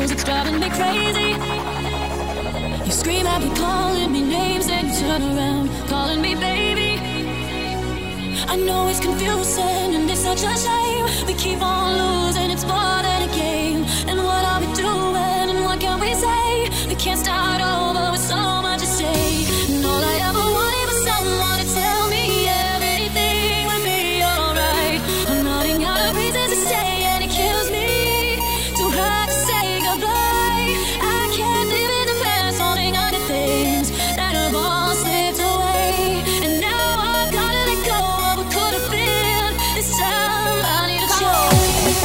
knows it's driving me crazy. You scream at me, calling me names, and you turn around, calling me baby. I know it's confusing and it's such a shame. We keep on losing, it's more than a game. And what are we doing and what can we say? We can't start over with so much to say. And all I ever wanted was someone to tell me everything would be alright. I'm running out of reasons to stay and it kills me. Too hard to say goodbye. I can't live in the past, holding on to things that have all slipped away. And now I've gotta let go of what could have been. This time I need a change.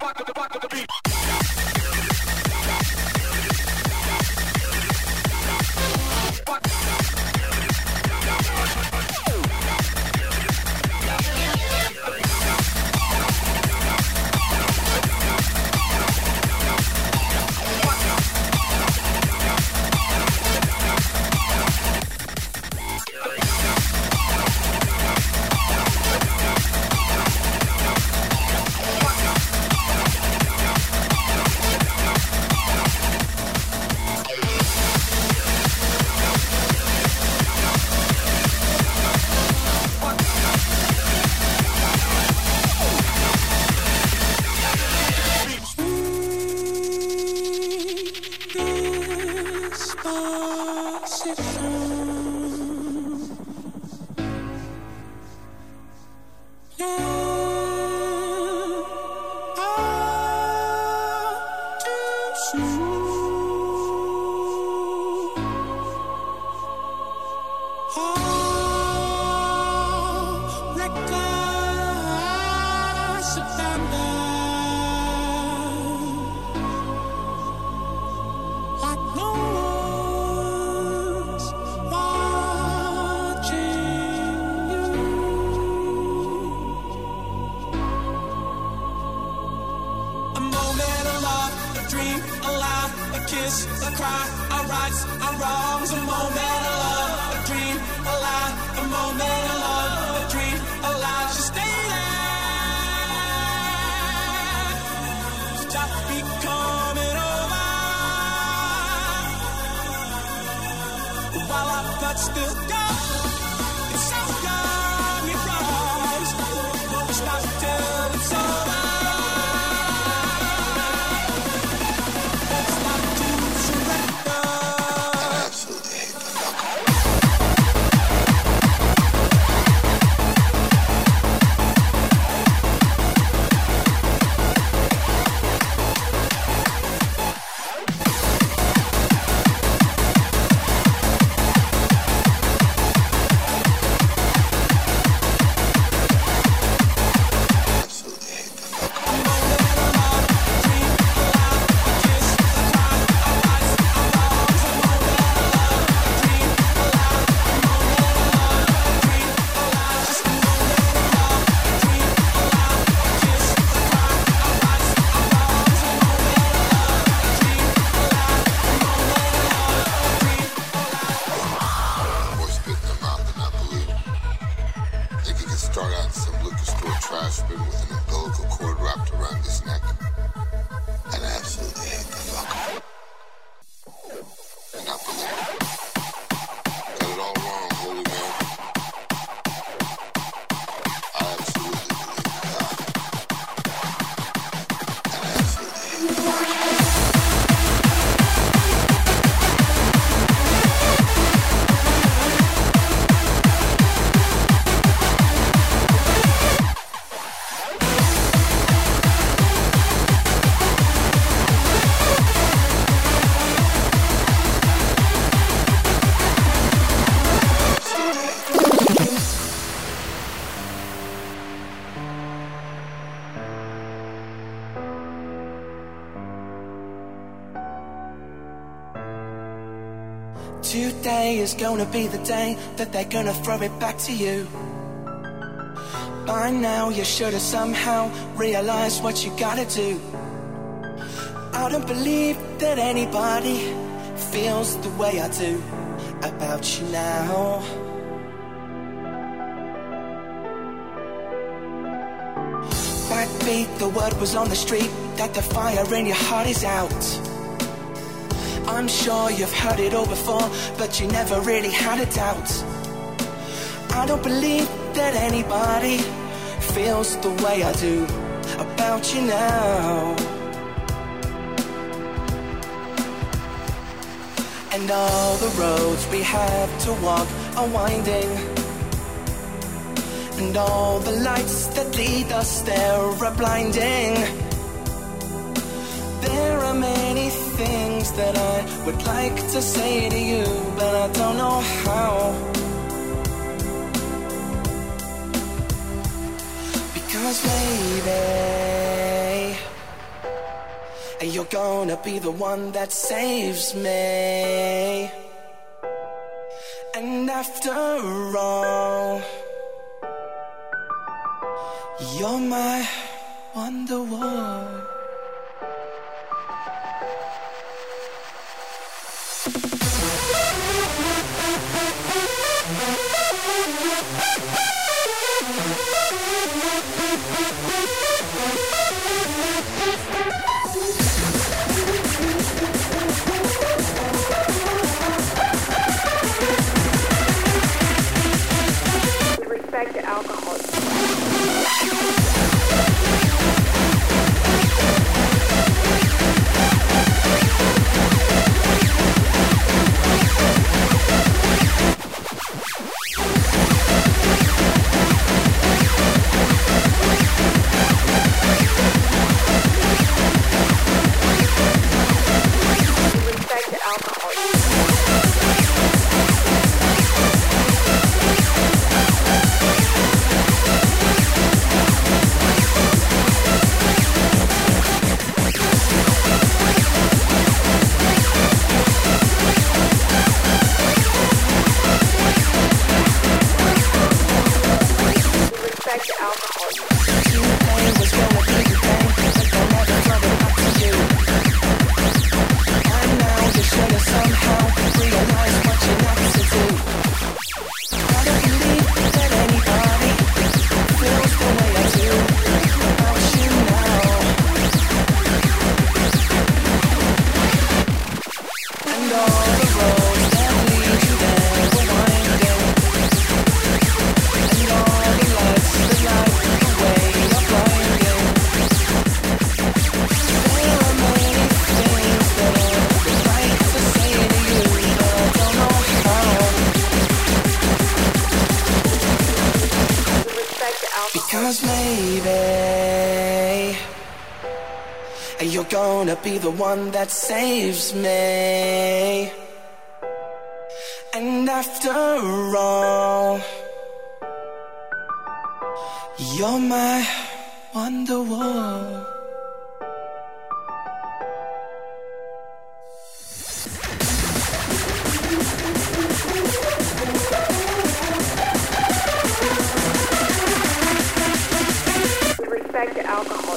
Today is gonna be the day that they're gonna throw it back to you. By now you should have somehow realized what you gotta do. I don't believe that anybody feels the way I do about you now. Backbeat, the word was on the street that the fire in your heart is out. I'm sure you've heard it all before, but you never really had a doubt. I don't believe that anybody feels the way I do about you now. And all the roads we have to walk are winding, and all the lights that lead us there are blinding. There are many things that I would like to say to you, but I don't know how. Because maybe You're gonna be the one that saves me. And after all, you're my Wonderwall. Respect to alcohol. You're gonna be the one that saves me. And after all, you're my Wonderwall. Respect to alcohol.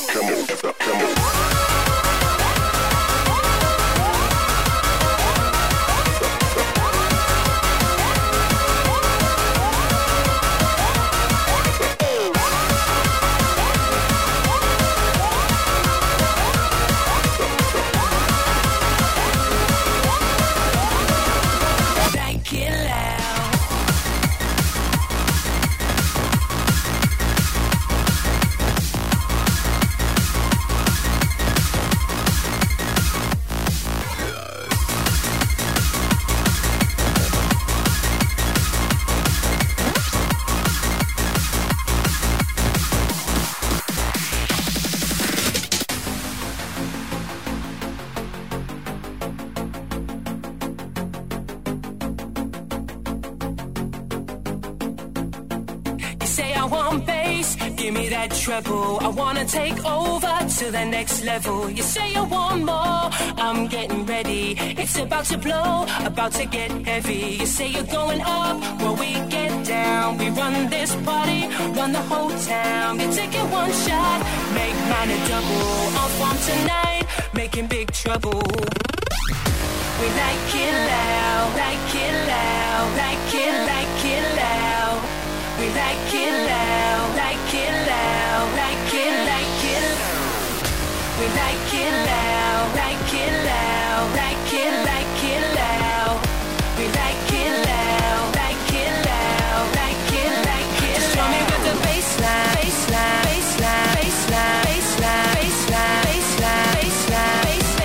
Treble. I wanna take over to the next level. You say you want more, I'm getting ready. It's about to blow, about to get heavy. You say you're going up, well we get down. We run this party, run the whole town. You take it one shot, make mine a double. Off on tonight, making big trouble. We like it loud, like it loud, like it loud. We like it loud, like it loud, like it loud. We like it loud, like it loud, like it loud. We like it loud, like it loud, like it. Just show me with the bassline, bassline, bassline, bassline, bassline, bassline, bassline, bassline,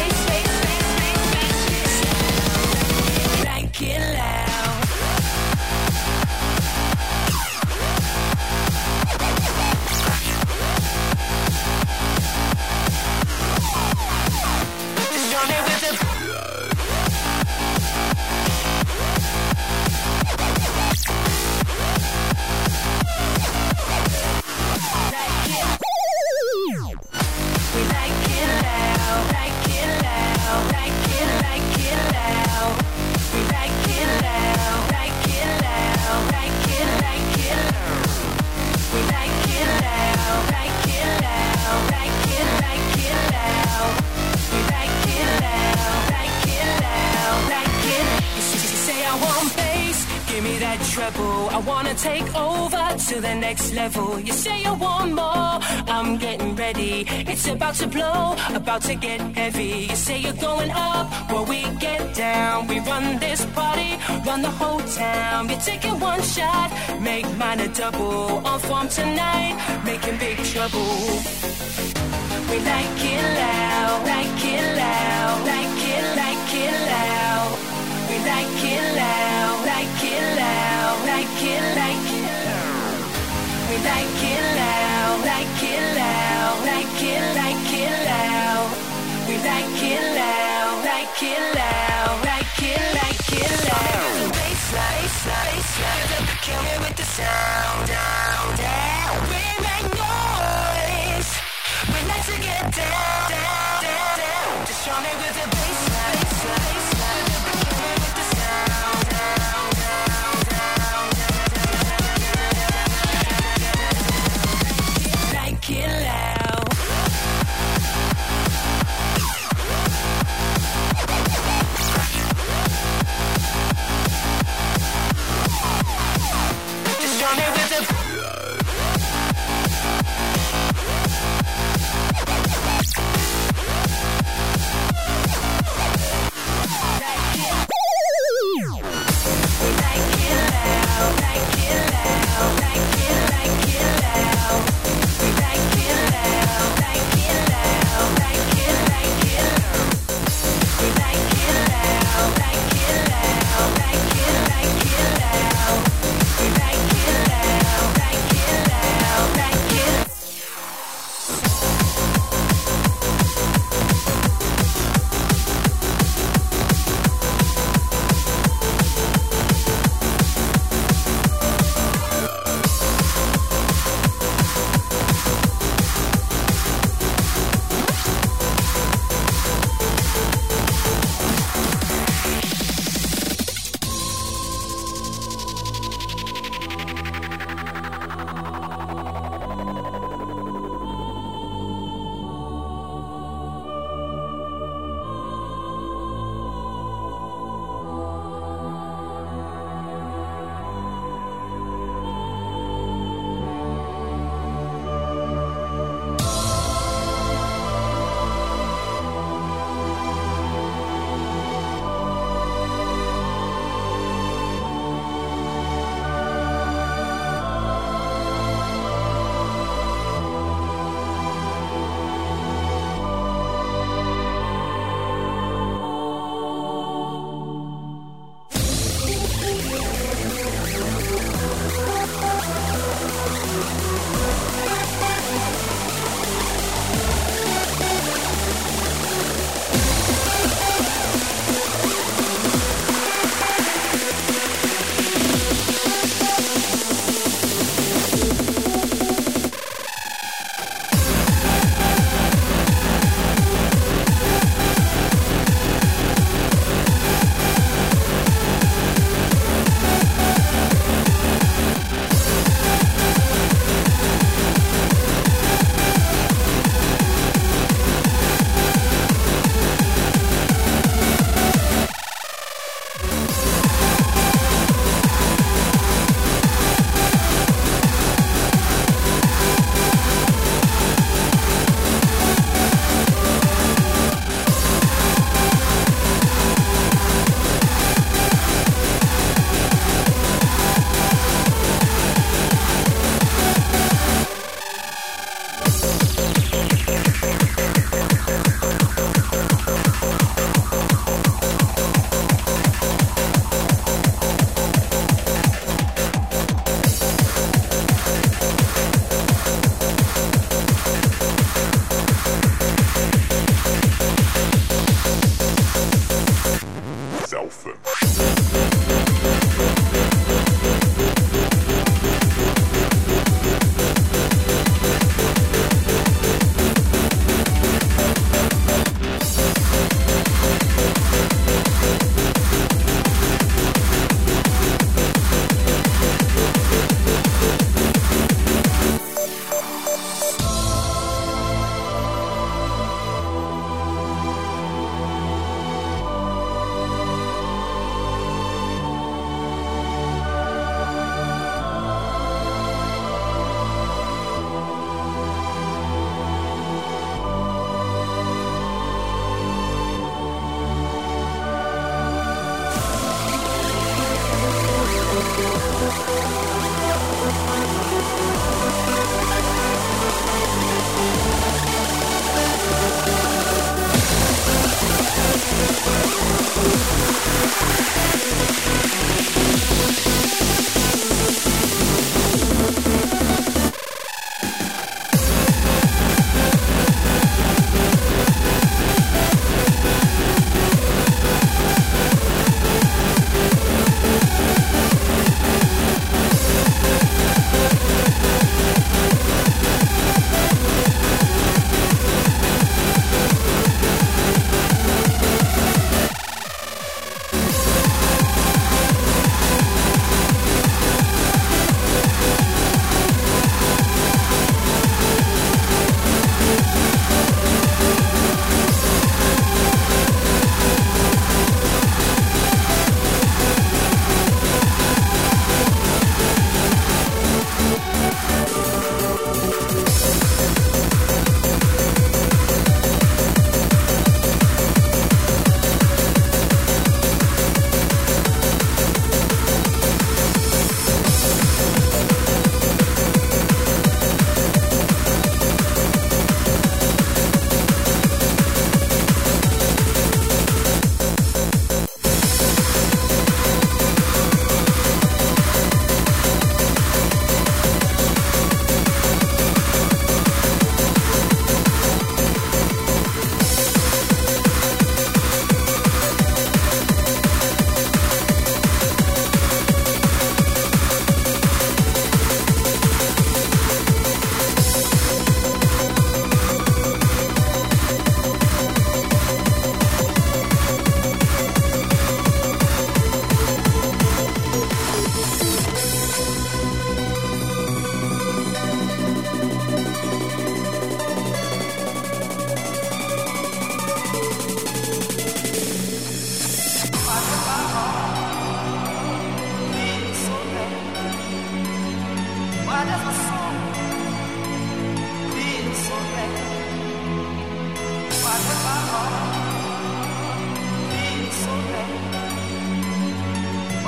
bass. Like it loud. Treble. I wanna take over to the next level. You say you want more, I'm getting ready. It's about to blow, about to get heavy. You say you're going up, well we get down. We run this party, run the whole town. You take it one shot, make mine a double. On form tonight, making big trouble. We like it loud, like it loud, like it loud. We like it loud, like it loud, like it loud. We like it loud, like it loud, like it loud. We like it loud, like it loud, like it loud. Bassline, bassline, kill me with the sound, down, down. We make noise. We like to get down, down, down, down. Just show me with the bassline, bassline.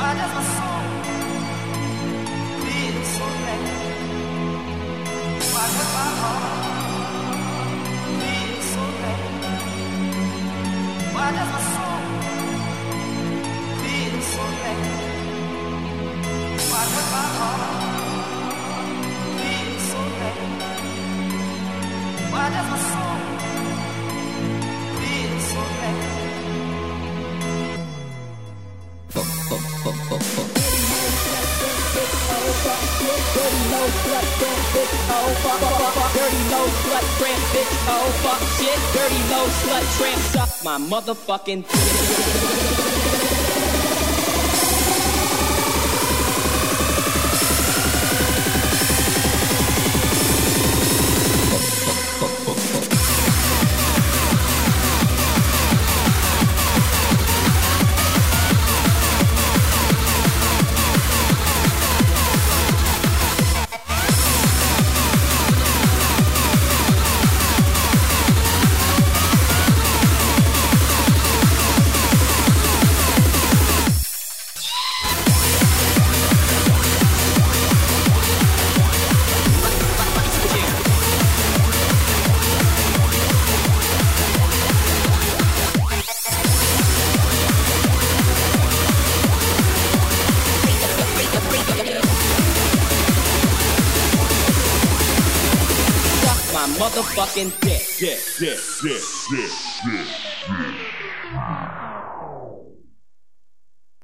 Why does my soul feel so bad? Why does my heart feel so bad? Why does my soul feel so bad? Why does my heart feel so bad? Why does my soul feel so bad? Dirty nose, slut, tramp, bitch, oh fuck, dirty nose, slut, tramp, bitch, oh fuck, shit, dirty nose, slut, tramp, suck my motherfucking motherfucking dick. Yeah.